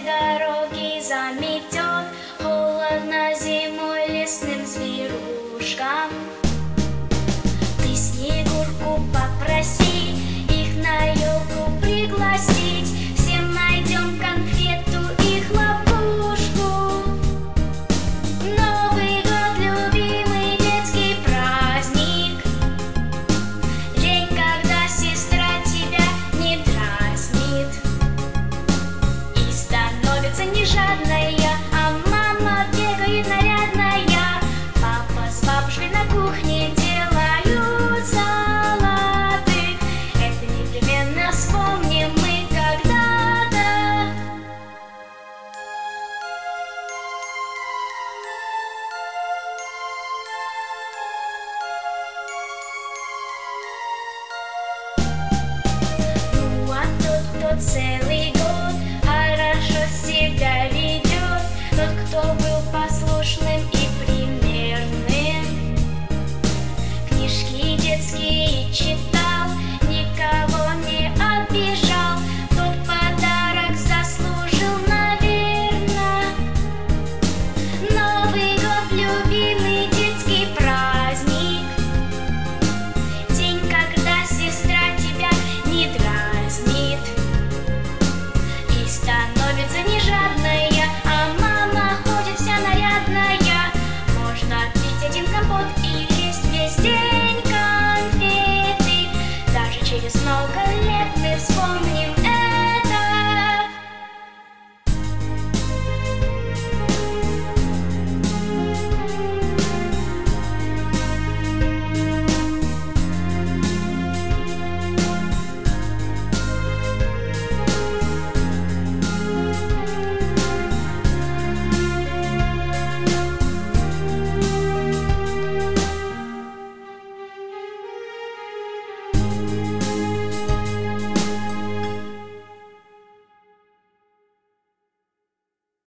дороги заметет, холодно зимой лесным зверушкам. Ты Снегурку попроси их на елку пригласить, всем найдем конфету и хлопушку. Новый год — любимый детский праздник, день, когда сестра тебя не дразнит и становится не жадная, а мама бегает нарядная. Папа с бабушкой на кухне делают салаты, это непременно вспомним мы когда-то. Ну а тот, кто целый